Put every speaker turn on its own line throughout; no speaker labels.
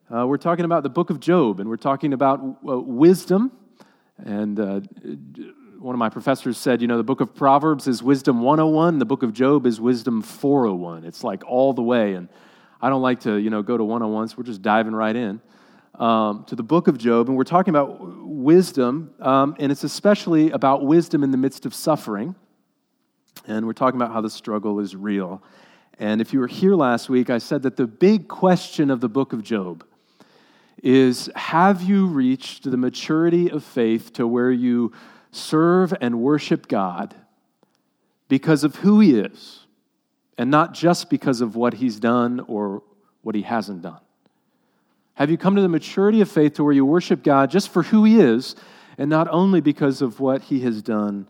We're talking about the book of Job, and we're talking about wisdom. And one of my professors said, the book of Proverbs is wisdom 101, the book of Job is wisdom 401. It's like all the way, and I don't like to, go to 101, so we're just diving right in to the book of Job, and we're talking about wisdom, and it's especially about wisdom in the midst of suffering, and we're talking about how the struggle is real. And if you were here last week, I said that the big question of the book of Job is, have you reached the maturity of faith to where you serve and worship God because of who He is, and not just because of what He's done or what He hasn't done? Have you come to the maturity of faith to where you worship God just for who He is, and not only because of what He has done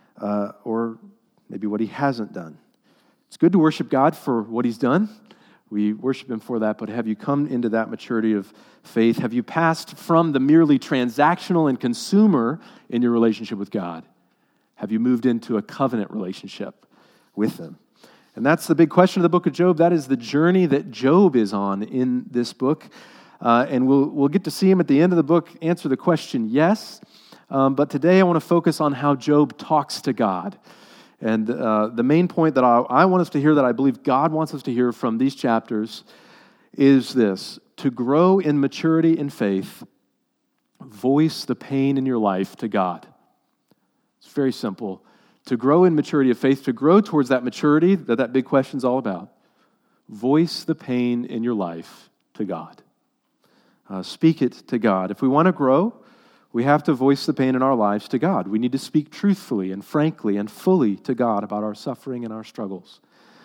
or maybe what He hasn't done? It's good to worship God for what He's done. We worship Him for that, but have you come into that maturity of faith? Have you passed from the merely transactional and consumer in your relationship with God? Have you moved into a covenant relationship with Him? And that's the big question of the book of Job. That is the journey that Job is on in this book. And we'll get to see him at the end of the book answer the question, yes. But today I want to focus on how Job talks to God. And the main point that I want us to hear, that I believe God wants us to hear from these chapters, is this: to grow in maturity in faith, voice the pain in your life to God. It's very simple. To grow in maturity of faith, to grow towards that maturity that big question is all about, voice the pain in your life to God. Speak it to God. If we want to grow, we have to voice the pain in our lives to God. We need to speak truthfully and frankly and fully to God about our suffering and our struggles.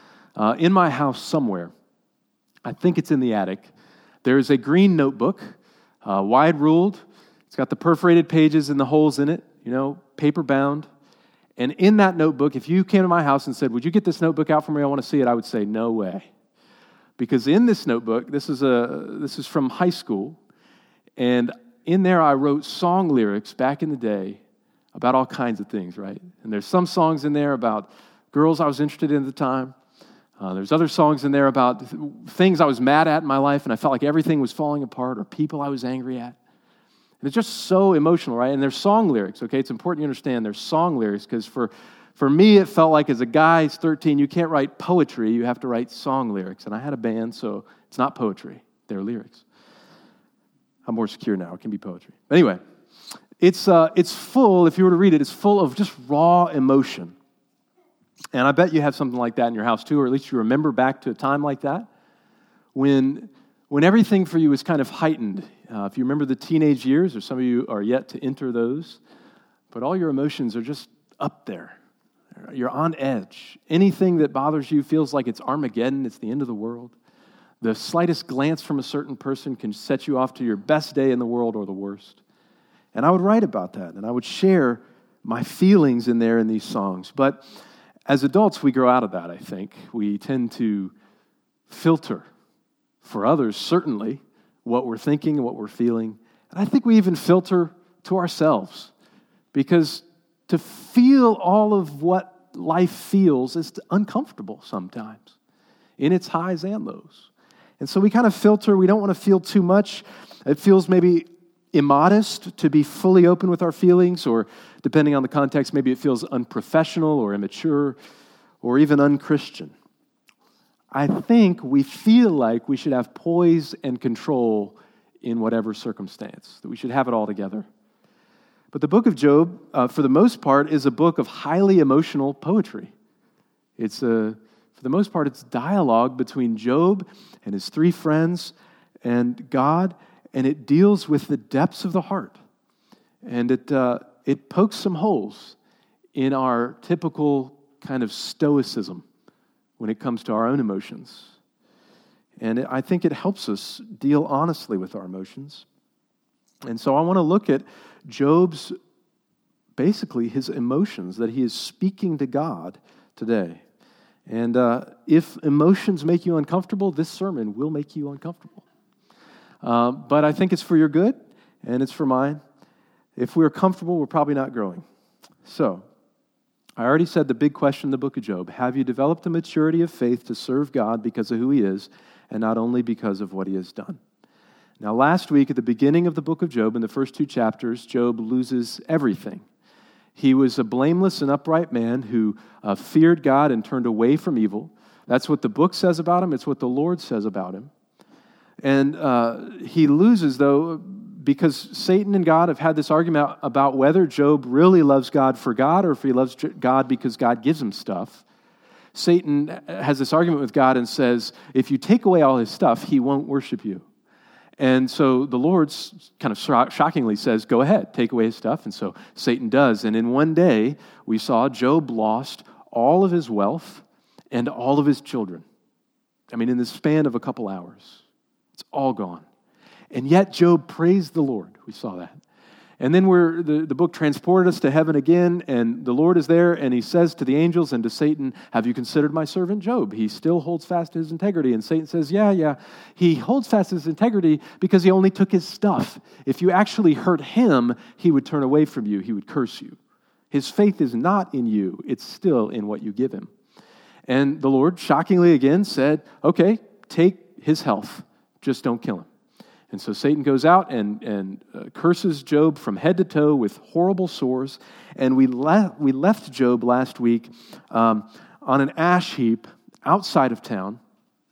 In my house somewhere, I think it's in the attic, there's a green notebook, wide-ruled. It's got the perforated pages and the holes in it, paper-bound. And in that notebook, if you came to my house and said, "Would you get this notebook out for me? I want to see it," I would say, "No way." Because in this notebook, this is from high school, and in there, I wrote song lyrics back in the day about all kinds of things, right? And there's some songs in there about girls I was interested in at the time. There's other songs in there about things I was mad at in my life, and I felt like everything was falling apart, or people I was angry at. And it's just so emotional, right? And there's song lyrics, okay? It's important you understand there's song lyrics, because for me, it felt like as a guy who's 13, you can't write poetry, you have to write song lyrics. And I had a band, so it's not poetry, they're lyrics. I'm more secure now. It can be poetry. But anyway, it's full, if you were to read it, it's full of just raw emotion. And I bet you have something like that in your house too, or at least you remember back to a time like that when everything for you is kind of heightened. If you remember the teenage years, or some of you are yet to enter those, but all your emotions are just up there. You're on edge. Anything that bothers you feels like it's Armageddon, it's the end of the world. The slightest glance from a certain person can set you off to your best day in the world or the worst. And I would write about that, and I would share my feelings in there in these songs. But as adults, we grow out of that, I think. We tend to filter, for others, certainly, what we're thinking and what we're feeling. And I think we even filter to ourselves, because to feel all of what life feels is uncomfortable sometimes, in its highs and lows. And so we kind of filter. We don't want to feel too much. It feels maybe immodest to be fully open with our feelings, or depending on the context, maybe it feels unprofessional or immature or even unchristian. I think we feel like we should have poise and control in whatever circumstance, that we should have it all together. But the book of Job, for the most part, is a book of highly emotional poetry. For the most part, it's dialogue between Job and his three friends and God, and it deals with the depths of the heart. And it pokes some holes in our typical kind of stoicism when it comes to our own emotions. And I think it helps us deal honestly with our emotions. And so I want to look at Job's, basically his emotions that he is speaking to God today. And if emotions make you uncomfortable, this sermon will make you uncomfortable. But I think it's for your good, and it's for mine. If we're comfortable, we're probably not growing. So, I already said the big question in the book of Job: have you developed the maturity of faith to serve God because of who He is, and not only because of what He has done? Now, last week at the beginning of the book of Job, in the first 2 chapters, Job loses everything. He was a blameless and upright man who feared God and turned away from evil. That's what the book says about him. It's what the Lord says about him. And he loses, though, because Satan and God have had this argument about whether Job really loves God for God or if he loves God because God gives him stuff. Satan has this argument with God and says, if you take away all his stuff, he won't worship you. And so the Lord kind of shockingly says, go ahead, take away his stuff. And so Satan does. And in one day, we saw Job lost all of his wealth and all of his children. I mean, in the span of a couple hours. It's all gone. And yet Job praised the Lord. We saw that. And then the book transported us to heaven again, and the Lord is there, and he says to the angels and to Satan, have you considered my servant Job? He still holds fast to his integrity. And Satan says, yeah. He holds fast to his integrity because he only took his stuff. If you actually hurt him, he would turn away from you. He would curse you. His faith is not in you. It's still in what you give him. And the Lord, shockingly again, said, okay, take his health. Just don't kill him. And so Satan goes out and curses Job from head to toe with horrible sores. And we left Job last week on an ash heap outside of town,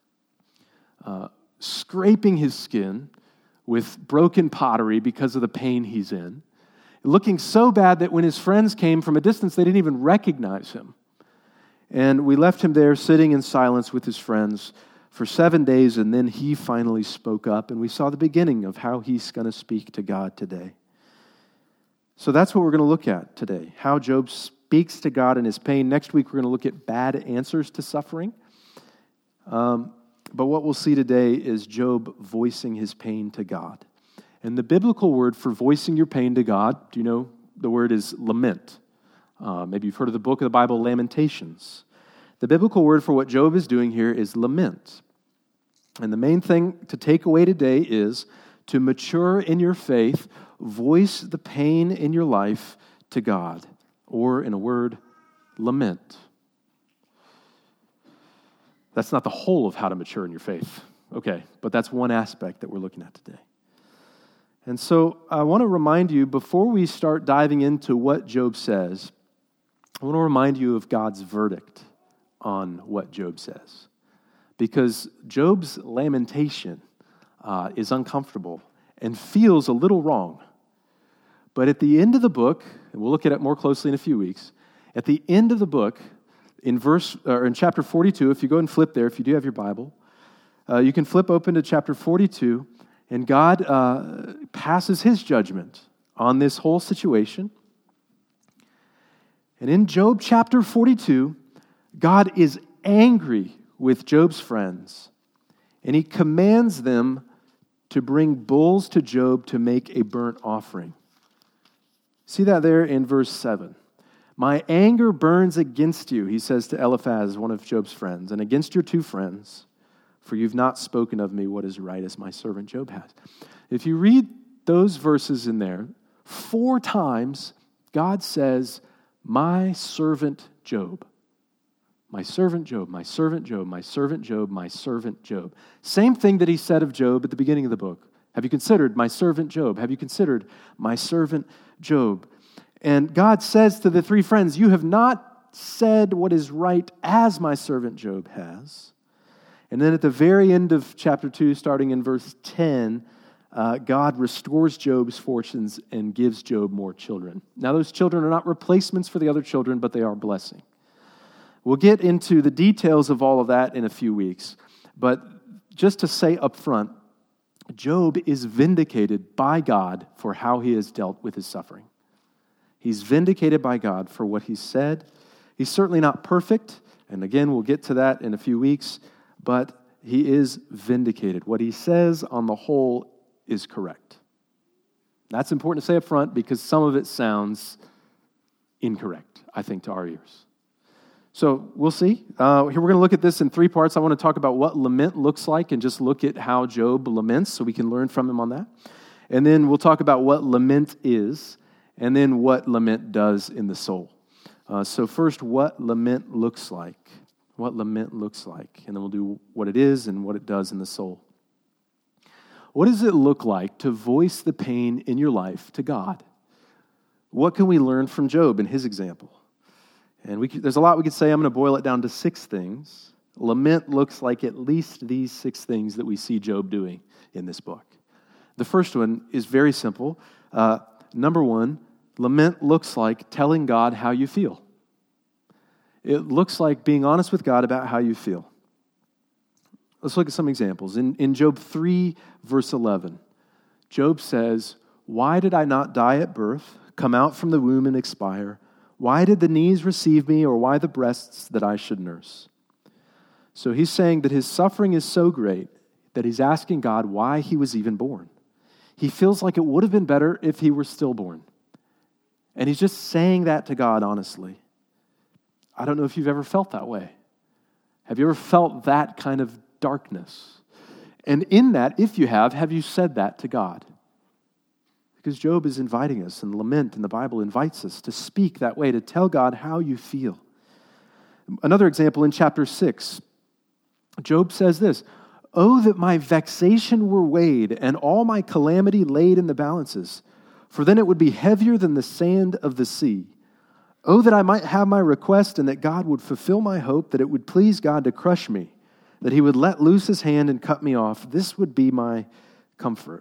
scraping his skin with broken pottery because of the pain he's in, looking so bad that when his friends came from a distance, they didn't even recognize him. And we left him there sitting in silence with his friends for 7 days, and then he finally spoke up, and we saw the beginning of how he's going to speak to God today. So that's what we're going to look at today, how Job speaks to God in his pain. Next week, we're going to look at bad answers to suffering. But what we'll see today is Job voicing his pain to God. And the biblical word for voicing your pain to God, do you know the word is lament? Maybe you've heard of the book of the Bible, Lamentations. The biblical word for what Job is doing here is lament. And the main thing to take away today is to mature in your faith, voice the pain in your life to God, or in a word, lament. That's not the whole of how to mature in your faith, okay, but that's one aspect that we're looking at today. And so I want to remind you, before we start diving into what Job says, I want to remind you of God's verdict on what Job says. Because Job's lamentation is uncomfortable and feels a little wrong. But at the end of the book, and we'll look at it more closely in a few weeks, at the end of the book, in chapter 42, if you go and flip there, if you do have your Bible, you can flip open to chapter 42, and God passes his judgment on this whole situation. And in Job chapter 42, God is angry with Job's friends, and he commands them to bring bulls to Job to make a burnt offering. See that there in verse 7. My anger burns against you, he says to Eliphaz, one of Job's friends, and against your 2 friends, for you've not spoken of me what is right as my servant Job has. If you read those verses in there, 4 times God says, my servant Job. My servant Job, my servant Job, my servant Job, my servant Job. Same thing that he said of Job at the beginning of the book. Have you considered my servant Job? Have you considered my servant Job? And God says to the 3 friends, you have not said what is right as my servant Job has. And then at the very end of chapter 2, starting in verse 10, God restores Job's fortunes and gives Job more children. Now those children are not replacements for the other children, but they are blessing. We'll get into the details of all of that in a few weeks. But just to say up front, Job is vindicated by God for how he has dealt with his suffering. He's vindicated by God for what he said. He's certainly not perfect, and again, we'll get to that in a few weeks, but he is vindicated. What he says on the whole is correct. That's important to say up front because some of it sounds incorrect, I think, to our ears. So we'll see. Here we're going to look at this in 3 parts. I want to talk about what lament looks like and just look at how Job laments so we can learn from him on that. And then we'll talk about what lament is and then what lament does in the soul. So first, what lament looks like. What lament looks like. And then we'll do what it is and what it does in the soul. What does it look like to voice the pain in your life to God? What can we learn from Job and his example? And there's a lot we could say. I'm going to boil it down to 6 things. Lament looks like at least these 6 things that we see Job doing in this book. The first one is very simple. Number 1, lament looks like telling God how you feel. It looks like being honest with God about how you feel. Let's look at some examples. In Job 3, verse 11, Job says, "Why did I not die at birth, come out from the womb and expire? Why did the knees receive me, or why the breasts that I should nurse?" So he's saying that his suffering is so great that he's asking God why he was even born. He feels like it would have been better if he were stillborn. And he's just saying that to God honestly. I don't know if you've ever felt that way. Have you ever felt that kind of darkness? And in that, if you have you said that to God? Because Job is inviting us, and lament in the Bible invites us to speak that way, to tell God how you feel. Another example in chapter 6, Job says this, "Oh, that my vexation were weighed, and all my calamity laid in the balances, for then it would be heavier than the sand of the sea. Oh, that I might have my request, and that God would fulfill my hope, that it would please God to crush me, that he would let loose his hand and cut me off. This would be my comfort."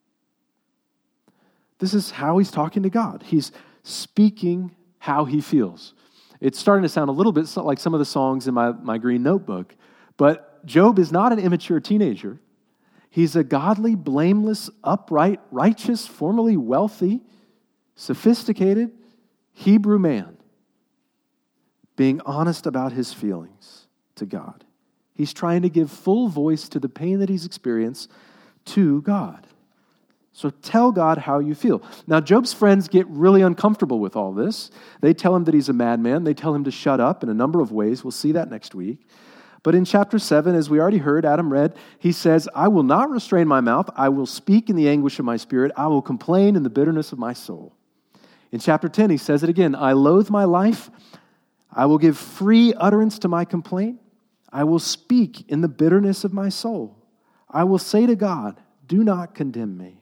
This is how he's talking to God. He's speaking how he feels. It's starting to sound a little bit like some of the songs in my green notebook, but Job is not an immature teenager. He's a godly, blameless, upright, righteous, formerly wealthy, sophisticated Hebrew man, being honest about his feelings to God. He's trying to give full voice to the pain that he's experienced to God. So tell God how you feel. Now, Job's friends get really uncomfortable with all this. They tell him that he's a madman. They tell him to shut up in a number of ways. We'll see that next week. But in chapter 7, as we already heard, Adam read, he says, "I will not restrain my mouth. I will speak in the anguish of my spirit. I will complain in the bitterness of my soul." In chapter 10, he says it again, "I loathe my life. I will give free utterance to my complaint. I will speak in the bitterness of my soul. I will say to God, do not condemn me."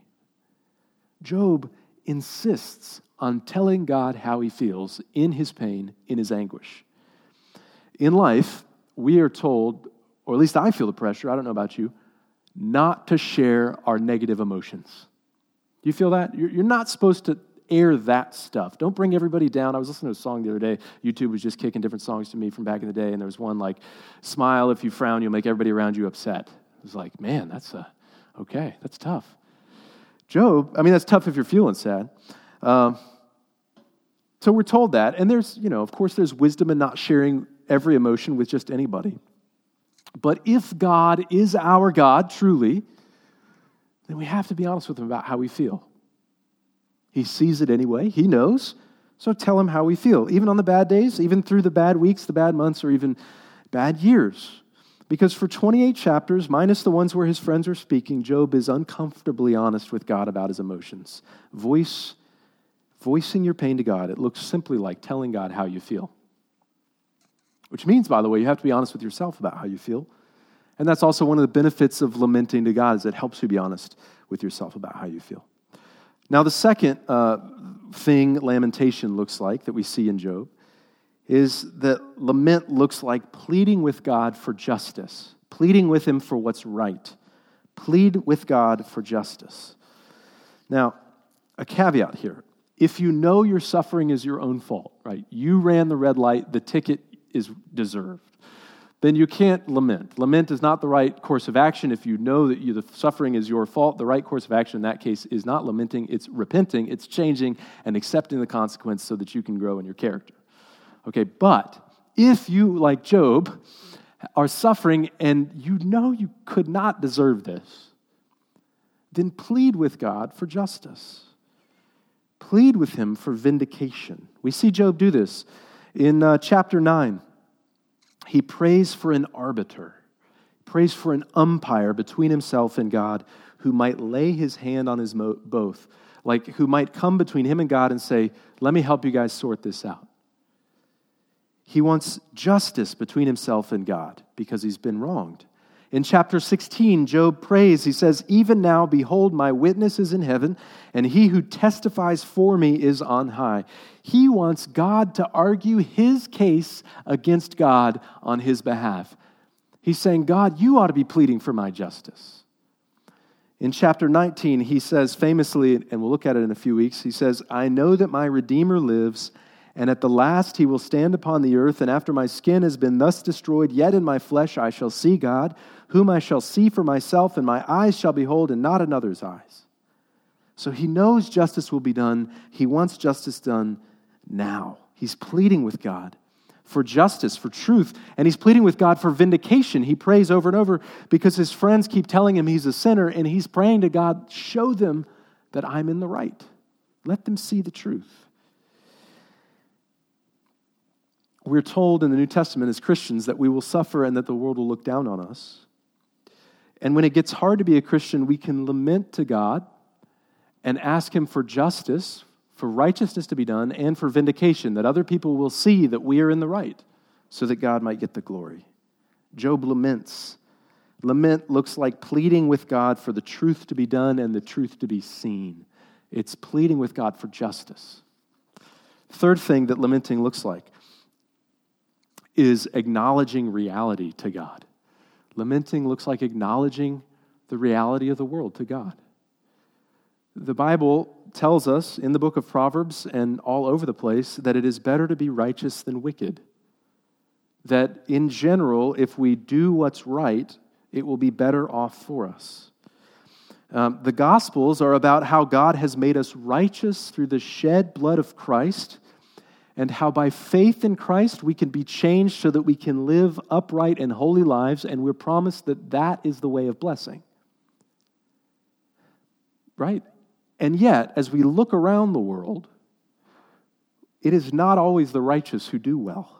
Job insists on telling God how he feels in his pain, in his anguish. In life, we are told, or at least I feel the pressure, I don't know about you, not to share our negative emotions. Do you feel that? You're not supposed to air that stuff. Don't bring everybody down. I was listening to a song the other day. YouTube was just kicking different songs to me from back in the day, and there was one like, "Smile, if you frown, you'll make everybody around you upset." I was like, man, that's tough. Job, that's tough if you're feeling sad. So we're told that, and there's, of course there's wisdom in not sharing every emotion with just anybody. But if God is our God, truly, then we have to be honest with him about how we feel. He sees it anyway. He knows. So tell him how we feel, even on the bad days, even through the bad weeks, the bad months, or even bad years. Because for 28 chapters, minus the ones where his friends are speaking, Job is uncomfortably honest with God about his emotions. Voicing your pain to God, it looks simply like telling God how you feel. Which means, by the way, you have to be honest with yourself about how you feel. And that's also one of the benefits of lamenting to God, is it helps you be honest with yourself about how you feel. Now, the second thing lamentation looks like that we see in Job is that lament looks like pleading with God for justice, pleading with him for what's right. Plead with God for justice. Now, a caveat here. If you know your suffering is your own fault, right? You ran the red light, the ticket is deserved, then you can't lament. Lament is not the right course of action. If you know that the suffering is your fault, the right course of action in that case is not lamenting, it's repenting, it's changing and accepting the consequence so that you can grow in your character. Okay, but if you, like Job, are suffering and you know you could not deserve this, then plead with God for justice. Plead with him for vindication. We see Job do this. In chapter 9, he prays for an arbiter, prays for an umpire between himself and God who might lay his hand on his both, like who might come between him and God and say, "Let me help you guys sort this out." He wants justice between himself and God because he's been wronged. In chapter 16, Job prays. He says, "Even now, behold, my witness is in heaven, and he who testifies for me is on high." He wants God to argue his case against God on his behalf. He's saying, God, you ought to be pleading for my justice. In chapter 19, he says famously, and we'll look at it in a few weeks, he says, "I know that my Redeemer lives, and at the last he will stand upon the earth, and after my skin has been thus destroyed, yet in my flesh I shall see God, whom I shall see for myself, and my eyes shall behold, and not another's eyes." So he knows justice will be done. He wants justice done now. He's pleading with God for justice, for truth, and he's pleading with God for vindication. He prays over and over because his friends keep telling him he's a sinner, and he's praying to God, show them that I'm in the right. Let them see the truth. We're told in the New Testament as Christians that we will suffer and that the world will look down on us. And when it gets hard to be a Christian, we can lament to God and ask him for justice, for righteousness to be done, and for vindication, that other people will see that we are in the right, so that God might get the glory. Job laments. Lament looks like pleading with God for the truth to be done and the truth to be seen. It's pleading with God for justice. Third thing that lamenting looks like is acknowledging reality to God. Lamenting looks like acknowledging the reality of the world to God. The Bible tells us in the book of Proverbs and all over the place that it is better to be righteous than wicked. That in general, if we do what's right, it will be better off for us. The Gospels are about how God has made us righteous through the shed blood of Christ, and how by faith in Christ we can be changed so that we can live upright and holy lives, and we're promised that that is the way of blessing. Right? And yet, as we look around the world, it is not always the righteous who do well.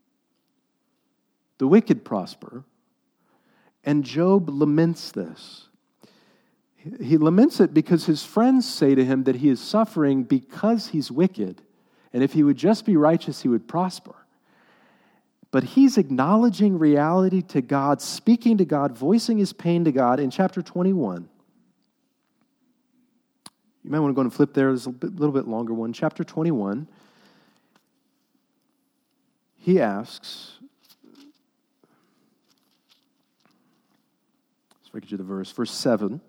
The wicked prosper, and Job laments this. He laments it because his friends say to him that he is suffering because he's wicked, and if he would just be righteous, he would prosper. But he's acknowledging reality to God, speaking to God, voicing his pain to God in chapter 21. You might want to go and flip there. There's a little bit longer one. Chapter 21, he asks, let's look at the verse, verse 7.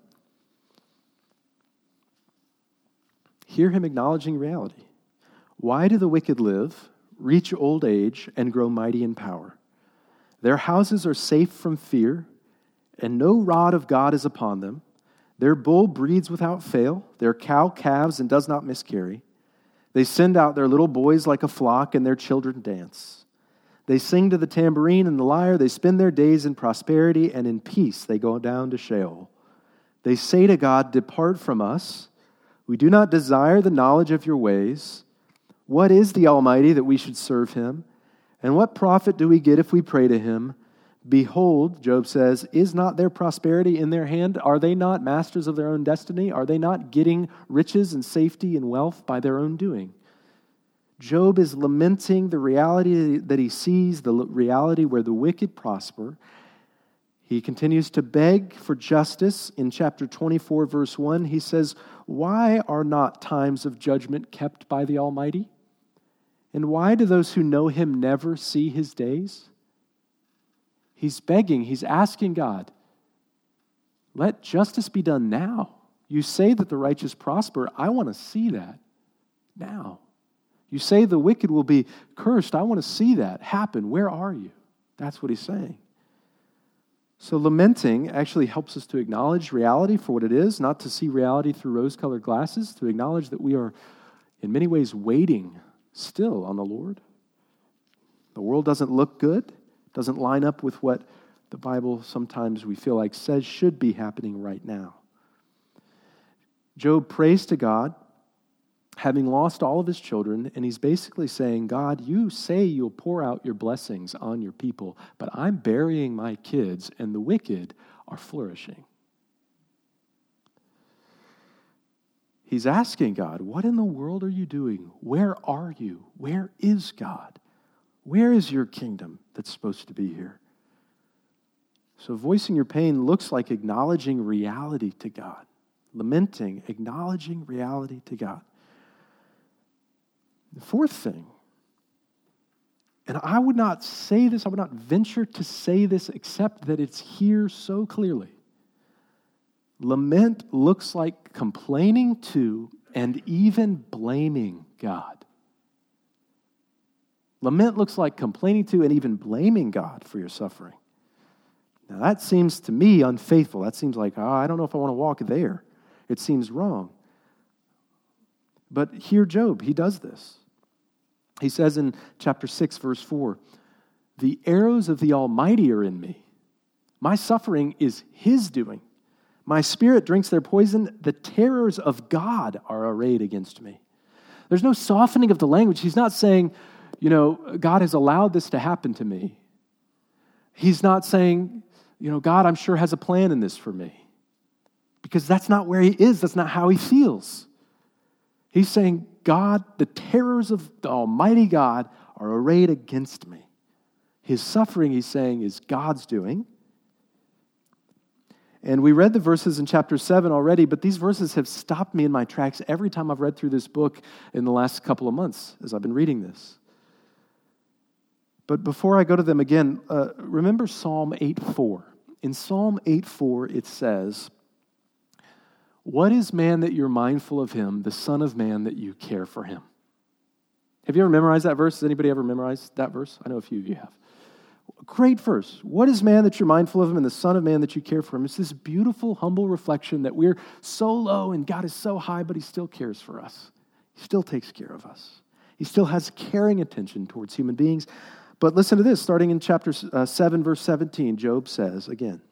Hear him acknowledging reality. Why do the wicked live, reach old age, and grow mighty in power? Their houses are safe from fear, and no rod of God is upon them. Their bull breeds without fail. Their cow calves and does not miscarry. They send out their little boys like a flock, and their children dance. They sing to the tambourine and the lyre. They spend their days in prosperity, and in peace they go down to Sheol. They say to God, "Depart from us. We do not desire the knowledge of your ways. What is the Almighty that we should serve him? And what profit do we get if we pray to him? Behold," Job says, "is not their prosperity in their hand? Are they not masters of their own destiny? Are they not getting riches and safety and wealth by their own doing?" Job is lamenting the reality that he sees, the reality where the wicked prosper. He continues to beg for justice. In chapter 24, verse 1, he says, "Why are not times of judgment kept by the Almighty? And why do those who know him never see his days?" He's begging, he's asking God, let justice be done now. You say that the righteous prosper. I want to see that now. You say the wicked will be cursed. I want to see that happen. Where are you? That's what he's saying. So lamenting actually helps us to acknowledge reality for what it is, not to see reality through rose-colored glasses, to acknowledge that we are in many ways waiting still on the Lord. The world doesn't look good, doesn't line up with what the Bible sometimes we feel like says should be happening right now. Job prays to God, having lost all of his children, and he's basically saying, God, you say you'll pour out your blessings on your people, but I'm burying my kids, and the wicked are flourishing. He's asking God, what in the world are you doing? Where are you? Where is God? Where is your kingdom that's supposed to be here? So voicing your pain looks like acknowledging reality to God. Lamenting, acknowledging reality to God. The fourth thing, and I would not say this, I would not venture to say this except that it's here so clearly. Lament looks like complaining to and even blaming God. Lament looks like complaining to and even blaming God for your suffering. Now that seems to me unfaithful. That seems like, I don't know if I want to walk there. It seems wrong. But here Job, he does this. He says in chapter 6, verse 4, "The arrows of the Almighty are in me. My suffering is His doing. My spirit drinks their poison. The terrors of God are arrayed against me." There's no softening of the language. He's not saying, God has allowed this to happen to me. He's not saying, God, I'm sure has a plan in this for me. Because that's not where he is. That's not how he feels. He's saying, God, the terrors of the Almighty God are arrayed against me. His suffering, he's saying, is God's doing. And we read the verses in chapter 7 already, but these verses have stopped me in my tracks every time I've read through this book in the last couple of months as I've been reading this. But before I go to them again, remember Psalm 8:4. In Psalm 8:4, it says, "What is man that you're mindful of him, the Son of Man that you care for him?" Have you ever memorized that verse? Has anybody ever memorized that verse? I know a few of you have. Great verse. What is man that you're mindful of him and the Son of Man that you care for him? It's this beautiful, humble reflection that we're so low and God is so high, but he still cares for us. He still takes care of us. He still has caring attention towards human beings. But listen to this, starting in chapter 7, verse 17, Job says again,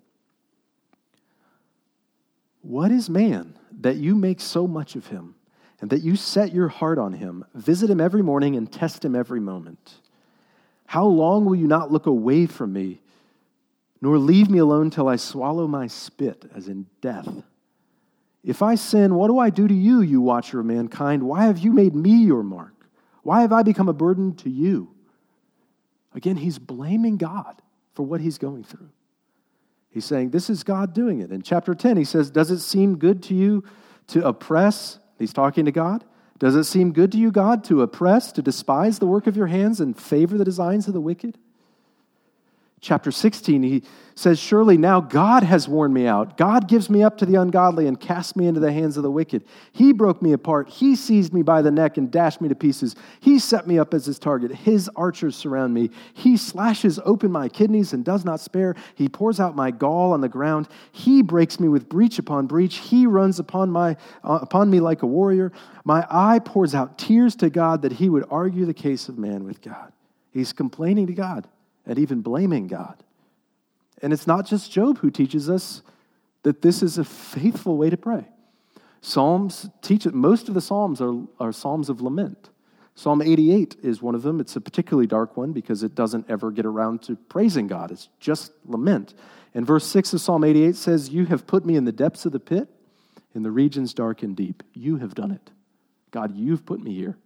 "What is man that you make so much of him, and that you set your heart on him, visit him every morning and test him every moment? How long will you not look away from me, nor leave me alone till I swallow my spit as in death? If I sin, what do I do to you, you watcher of mankind? Why have you made me your mark? Why have I become a burden to you?" Again, he's blaming God for what he's going through. He's saying, this is God doing it. In chapter 10, he says, "Does it seem good to you to oppress?" He's talking to God. "Does it seem good to you, God, to oppress, to despise the work of your hands and favor the designs of the wicked?" Chapter 16, he says, "Surely now God has worn me out. God gives me up to the ungodly and casts me into the hands of the wicked. He broke me apart. He seized me by the neck and dashed me to pieces. He set me up as his target. His archers surround me. He slashes open my kidneys and does not spare. He pours out my gall on the ground. He breaks me with breach upon breach. He runs upon me like a warrior. My eye pours out tears to God that he would argue the case of man with God." He's complaining to God and even blaming God. And it's not just Job who teaches us that this is a faithful way to pray. Psalms teach it. Most of the Psalms are Psalms of lament. Psalm 88 is one of them. It's a particularly dark one because it doesn't ever get around to praising God. It's just lament. And verse 6 of Psalm 88 says, "You have put me in the depths of the pit, in the regions dark and deep. You have done it. God, you've put me here."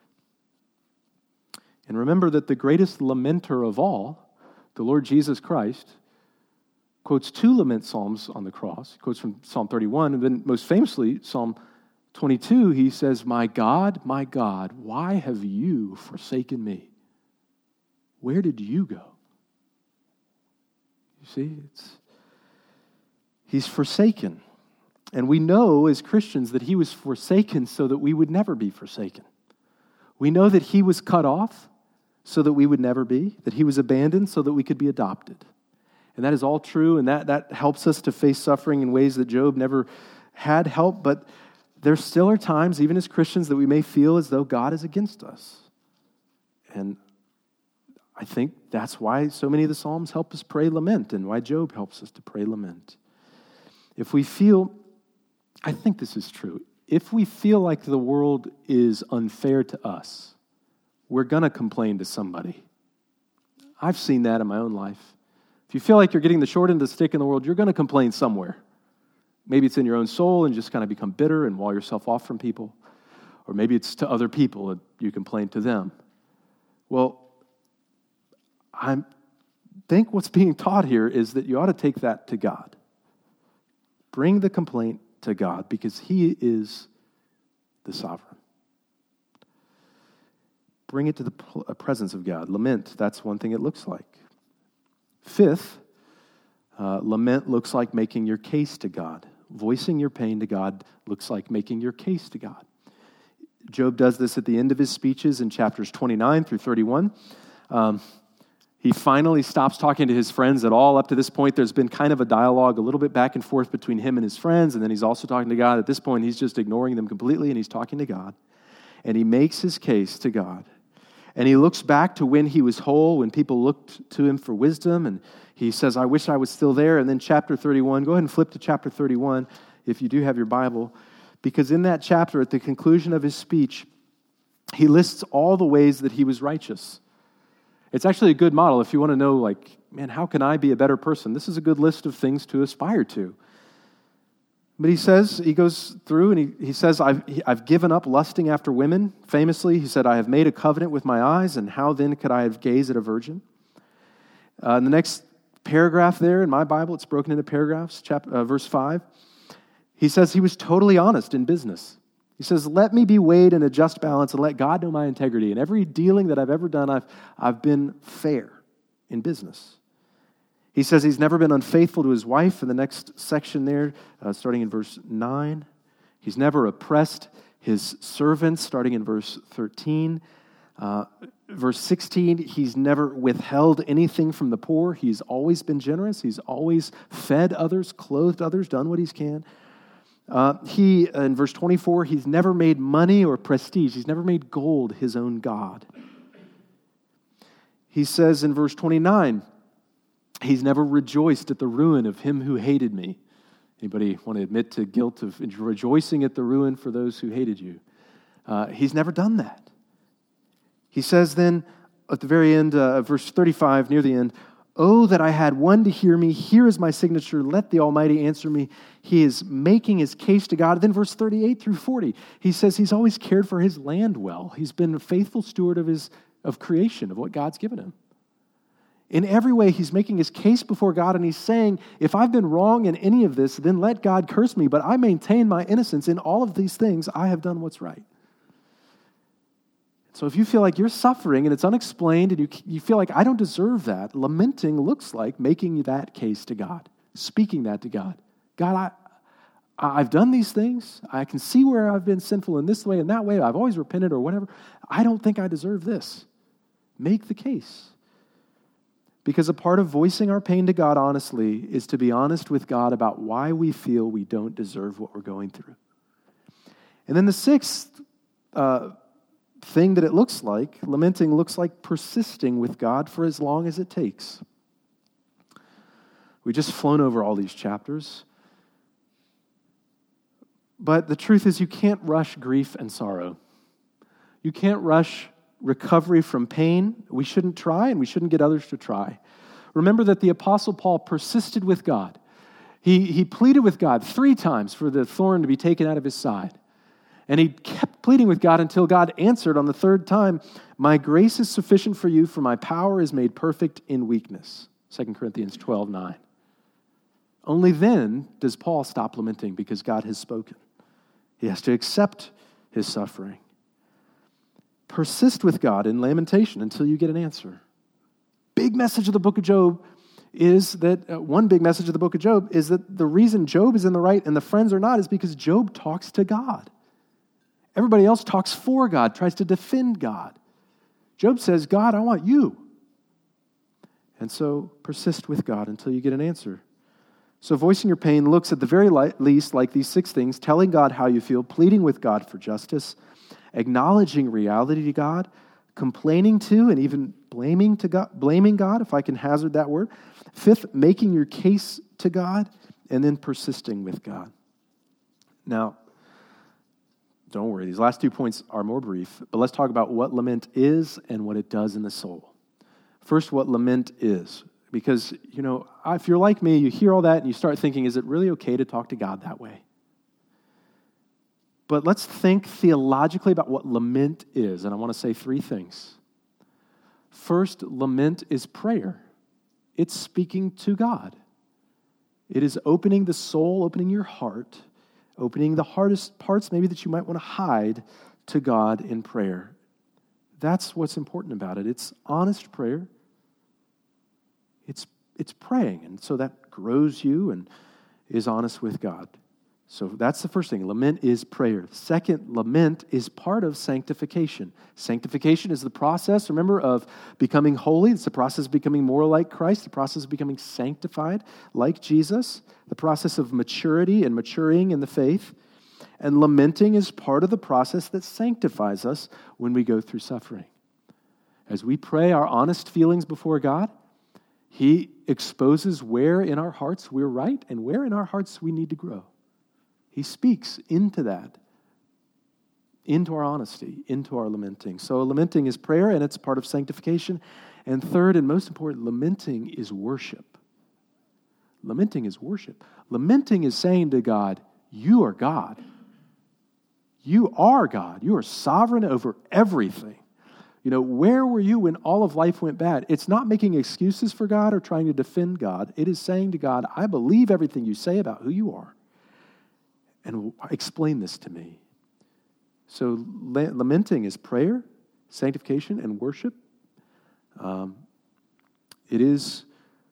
And remember that the greatest lamenter of all, the Lord Jesus Christ, quotes two lament psalms on the cross. He quotes from Psalm 31, and then most famously, Psalm 22, he says, my God, why have you forsaken me?" Where did you go? You see, he's forsaken. And we know as Christians that he was forsaken so that we would never be forsaken. We know that he was cut off so that we would never be, that he was abandoned so that we could be adopted. And that is all true, and that helps us to face suffering in ways that Job never had help, but there still are times, even as Christians, that we may feel as though God is against us. And I think that's why so many of the Psalms help us pray lament, and why Job helps us to pray lament. If we feel, I think this is true, if we feel like the world is unfair to us, we're going to complain to somebody. I've seen that in my own life. If you feel like you're getting the short end of the stick in the world, you're going to complain somewhere. Maybe it's in your own soul and just kind of become bitter and wall yourself off from people. Or maybe it's to other people and you complain to them. Well, think what's being taught here is that you ought to take that to God. Bring the complaint to God because He is the sovereign. Bring it to the presence of God. Lament, that's one thing it looks like. Fifth, lament looks like making your case to God. Voicing your pain to God looks like making your case to God. Job does this at the end of his speeches in chapters 29 through 31. He finally stops talking to his friends at all. Up to this point, there's been kind of a dialogue, a little bit back and forth between him and his friends, and then he's also talking to God. At this point, he's just ignoring them completely, and he's talking to God. And he makes his case to God. And he looks back to when he was whole, when people looked to him for wisdom, and he says, I wish I was still there. And then chapter 31, go ahead and flip to chapter 31 if you do have your Bible, because in that chapter, at the conclusion of his speech, he lists all the ways that he was righteous. It's actually a good model if you want to know, like, man, how can I be a better person? This is a good list of things to aspire to. But he goes through and he says, I've given up lusting after women. Famously, he said, I have made a covenant with my eyes, and how then could I have gazed at a virgin? In the next paragraph there in my Bible, it's broken into paragraphs, verse 5. He says he was totally honest in business. He says, let me be weighed in a just balance and let God know my integrity. In every dealing that I've ever done, I've been fair in business. He says he's never been unfaithful to his wife in the next section there, starting in verse 9. He's never oppressed his servants, starting in verse 13. Verse 16, he's never withheld anything from the poor. He's always been generous. He's always fed others, clothed others, done what he can. In verse 24, he's never made money or prestige. He's never made gold his own God. He says in verse 29, he's never rejoiced at the ruin of him who hated me. Anybody want to admit to guilt of rejoicing at the ruin for those who hated you? He's never done that. He says then at the very end, verse 35, near the end, oh, that I had one to hear me. Here is my signature. Let the Almighty answer me. He is making his case to God. Then verse 38 through 40, he says he's always cared for his land well. He's been a faithful steward of creation, of what God's given him. In every way, he's making his case before God, and he's saying, if I've been wrong in any of this, then let God curse me, but I maintain my innocence. In all of these things, I have done what's right. So if you feel like you're suffering and it's unexplained and you feel like I don't deserve that, lamenting looks like making that case to God, speaking that to God. God, I've done these things. I can see where I've been sinful in this way and that way. I've always repented or whatever. I don't think I deserve this. Make the case. Because a part of voicing our pain to God honestly is to be honest with God about why we feel we don't deserve what we're going through. And then the sixth thing that it looks like, lamenting looks like persisting with God for as long as it takes. We've just flown over all these chapters. But the truth is you can't rush grief and sorrow. You can't rush recovery from pain. We shouldn't try, and we shouldn't get others to try. Remember that the Apostle Paul persisted with God. He pleaded with God 3 times for the thorn to be taken out of his side. And he kept pleading with God until God answered on the 3rd time, my grace is sufficient for you, for my power is made perfect in weakness. 2 Corinthians 12:9. Only then does Paul stop lamenting because God has spoken. He has to accept his suffering. Persist with God in lamentation until you get an answer. Big message of the book of Job is that, one big message of the book of Job is that the reason Job is in the right and the friends are not is because Job talks to God. Everybody else talks for God, tries to defend God. Job says, God, I want you. And so persist with God until you get an answer. So voicing your pain looks at the very least like these 6 things: telling God how you feel, pleading with God for justice, acknowledging reality to God, complaining to and even blaming God, if I can hazard that word. 5th, making your case to God, and then persisting with God. Now, don't worry, these last 2 points are more brief, but let's talk about what lament is and what it does in the soul. First, what lament is. Because, if you're like me, you hear all that and you start thinking, is it really okay to talk to God that way? But let's think theologically about what lament is, and I want to say 3 things. First, lament is prayer. it's speaking to God. It is opening the soul, opening your heart, opening the hardest parts maybe that you might want to hide to God in prayer. That's what's important about it. It's honest prayer. It's praying, and so that grows you and is honest with God. So that's the first thing. Lament is prayer. Second, lament is part of sanctification. Sanctification is the process, remember, of becoming holy. It's the process of becoming more like Christ, the process of becoming sanctified like Jesus, the process of maturity and maturing in the faith. And lamenting is part of the process that sanctifies us when we go through suffering. As we pray our honest feelings before God, He exposes where in our hearts we're right and where in our hearts we need to grow. He speaks into that, into our honesty, into our lamenting. So lamenting is prayer, and it's part of sanctification. And third, and most important, lamenting is worship. Lamenting is worship. Lamenting is saying to God, you are God. You are God. You are sovereign over everything. You know, where were you when all of life went bad? It's not making excuses for God or trying to defend God. It is saying to God, I believe everything you say about who you are. And explain this to me. So lamenting is prayer, sanctification, and worship. It is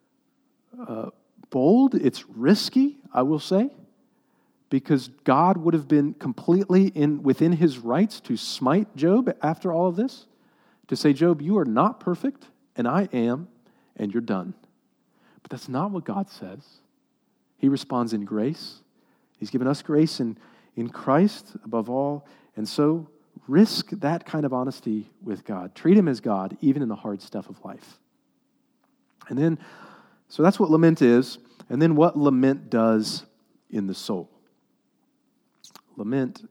bold. It's risky, I will say, because God would have been completely within His rights to smite Job after all of this, to say, Job, you are not perfect, and I am, and you're done. But that's not what God says. He responds in grace. He's given us grace in Christ above all. And so risk that kind of honesty with God. Treat Him as God, even in the hard stuff of life. And then, so that's what lament is. And then what lament does in the soul. Lament,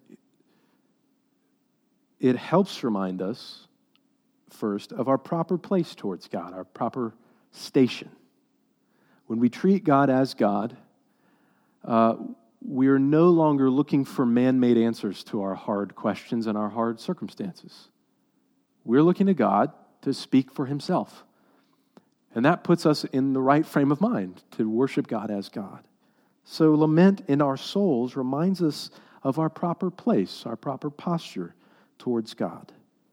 it helps remind us, first, of our proper place towards God, our proper station. When we treat God as God, we are no longer looking for man-made answers to our hard questions and our hard circumstances. We're looking to God to speak for Himself. And that puts us in the right frame of mind to worship God as God. So lament in our souls reminds us of our proper place, our proper posture towards God.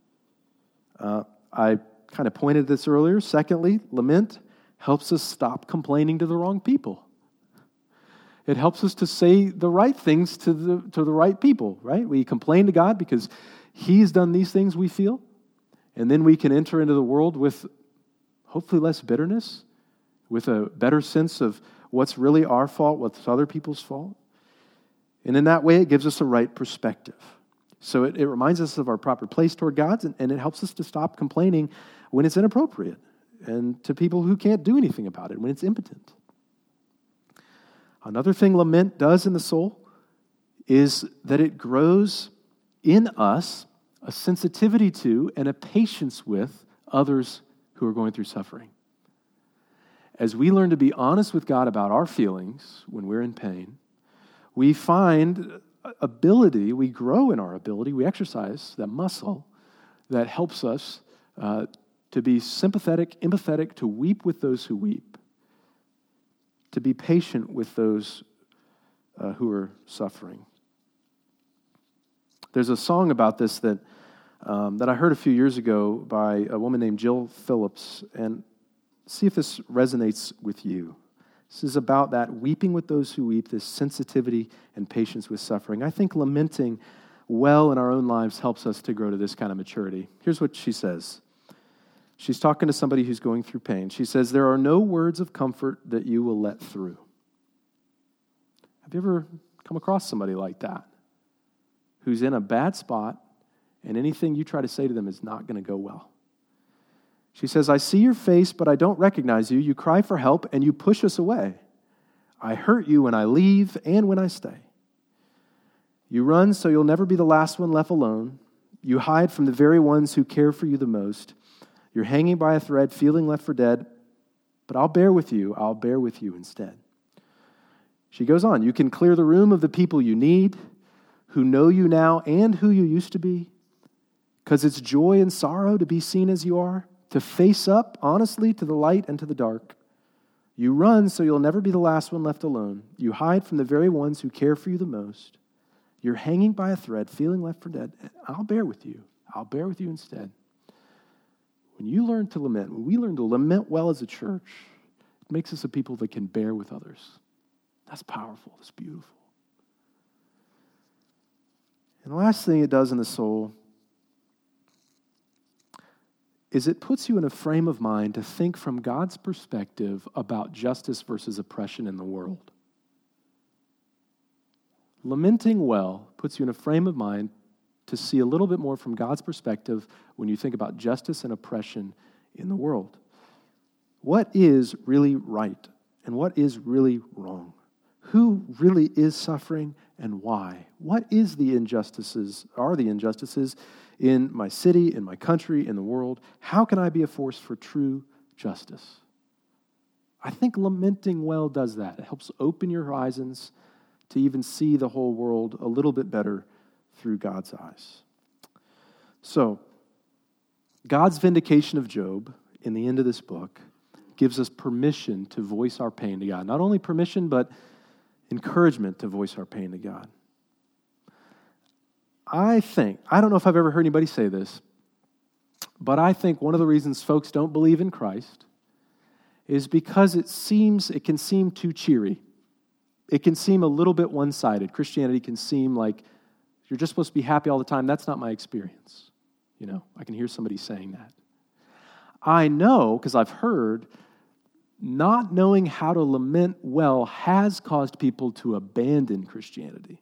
I kind of pointed this earlier. Secondly, lament helps us stop complaining to the wrong people. It helps us to say the right things to the right people, right? We complain to God because He's done these things we feel, and then we can enter into the world with hopefully less bitterness, with a better sense of what's really our fault, what's other people's fault. And in that way, it gives us a right perspective. So it reminds us of our proper place toward God, and it helps us to stop complaining when it's inappropriate, and to people who can't do anything about it, when it's impotent. Another thing lament does in the soul is that it grows in us a sensitivity to and a patience with others who are going through suffering. As we learn to be honest with God about our feelings when we're in pain, we find ability, we grow in our ability, we exercise that muscle that helps us to be sympathetic, empathetic, to weep with those who weep, to be patient with those who are suffering. There's a song about this that I heard a few years ago by a woman named Jill Phillips, and see if this resonates with you. This is about that weeping with those who weep, this sensitivity and patience with suffering. I think lamenting well in our own lives helps us to grow to this kind of maturity. Here's what she says. She's talking to somebody who's going through pain. She says, "There are no words of comfort that you will let through." Have you ever come across somebody like that, who's in a bad spot, and anything you try to say to them is not going to go well? She says, "I see your face, but I don't recognize you. You cry for help, and you push us away. I hurt you when I leave and when I stay. You run so you'll never be the last one left alone. You hide from the very ones who care for you the most. You're hanging by a thread, feeling left for dead, but I'll bear with you. I'll bear with you instead." She goes on, "You can clear the room of the people you need, who know you now and who you used to be, because it's joy and sorrow to be seen as you are, to face up honestly to the light and to the dark. You run so you'll never be the last one left alone. You hide from the very ones who care for you the most. You're hanging by a thread, feeling left for dead. I'll bear with you. I'll bear with you instead. When you learn to lament, when we learn to lament well as a church, it makes us a people that can bear with others. That's powerful. That's beautiful. And the last thing it does in the soul is it puts you in a frame of mind to think from God's perspective about justice versus oppression in the world. Lamenting well puts you in a frame of mind to see a little bit more from God's perspective when you think about justice and oppression in the world. What is really right and what is really wrong? Who really is suffering and why? What are the injustices in my city, in my country, in the world? How can I be a force for true justice? I think lamenting well does that. It helps open your horizons to even see the whole world a little bit better through God's eyes. So, God's vindication of Job in the end of this book gives us permission to voice our pain to God. Not only permission, but encouragement to voice our pain to God. I don't know if I've ever heard anybody say this, but I think one of the reasons folks don't believe in Christ is because it can seem too cheery. It can seem a little bit one-sided. Christianity can seem like you're just supposed to be happy all the time. That's not my experience. I can hear somebody saying that. I know, because I've heard, not knowing how to lament well has caused people to abandon Christianity.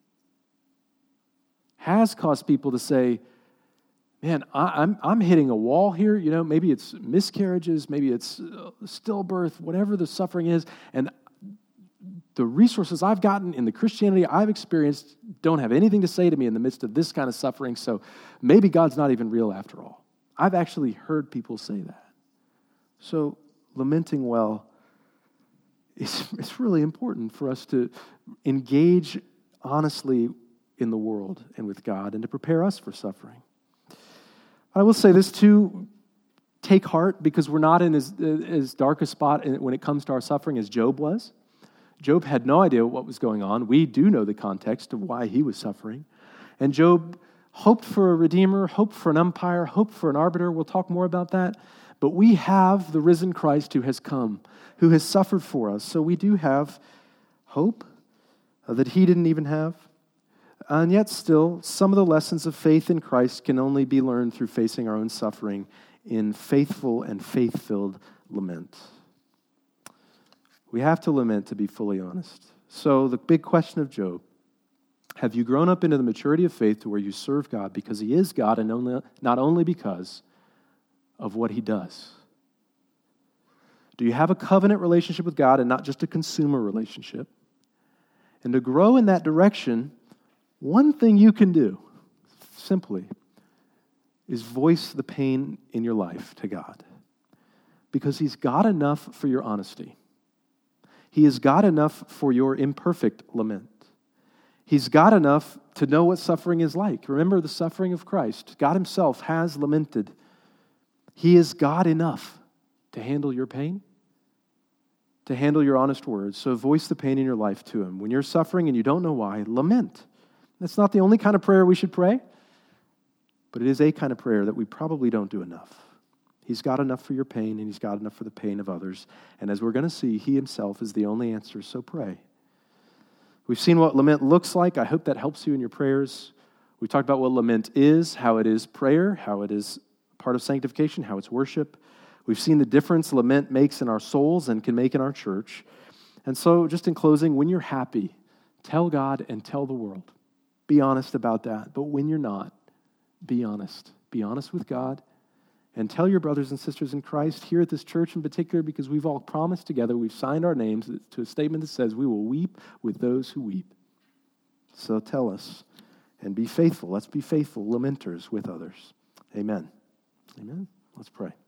Has caused people to say, man, I'm hitting a wall here. Maybe it's miscarriages, maybe it's stillbirth, whatever the suffering is, and the resources I've gotten in the Christianity I've experienced don't have anything to say to me in the midst of this kind of suffering, so maybe God's not even real after all. I've actually heard people say that. So lamenting well it's really important for us to engage honestly in the world and with God and to prepare us for suffering. I will say this too, take heart, because we're not in as dark a spot when it comes to our suffering as Job was. Job had no idea what was going on. We do know the context of why he was suffering. And Job hoped for a redeemer, hoped for an umpire, hoped for an arbiter. We'll talk more about that. But we have the risen Christ who has come, who has suffered for us. So we do have hope that he didn't even have. And yet still, some of the lessons of faith in Christ can only be learned through facing our own suffering in faithful and faith-filled lament. We have to lament to be fully honest. So the big question of Job, have you grown up into the maturity of faith to where you serve God because he is God and not only because of what he does? Do you have a covenant relationship with God and not just a consumer relationship? And to grow in that direction, one thing you can do, simply, is voice the pain in your life to God. Because he's God enough for your honesty. He is God enough for your imperfect lament. He's God enough to know what suffering is like. Remember the suffering of Christ. God himself has lamented. He is God enough to handle your pain, to handle your honest words. So voice the pain in your life to him. When you're suffering and you don't know why, lament. That's not the only kind of prayer we should pray, but it is a kind of prayer that we probably don't do enough. He's God enough for your pain, and he's God enough for the pain of others. And as we're going to see, he himself is the only answer, so pray. We've seen what lament looks like. I hope that helps you in your prayers. We talked about what lament is, how it is prayer, how it is part of sanctification, how it's worship. We've seen the difference lament makes in our souls and can make in our church. And so, just in closing, when you're happy, tell God and tell the world. Be honest about that. But when you're not, be honest. Be honest with God. And tell your brothers and sisters in Christ here at this church in particular, because we've all promised together, we've signed our names to a statement that says we will weep with those who weep. So tell us and be faithful. Let's be faithful lamenters with others. Amen. Amen. Let's pray.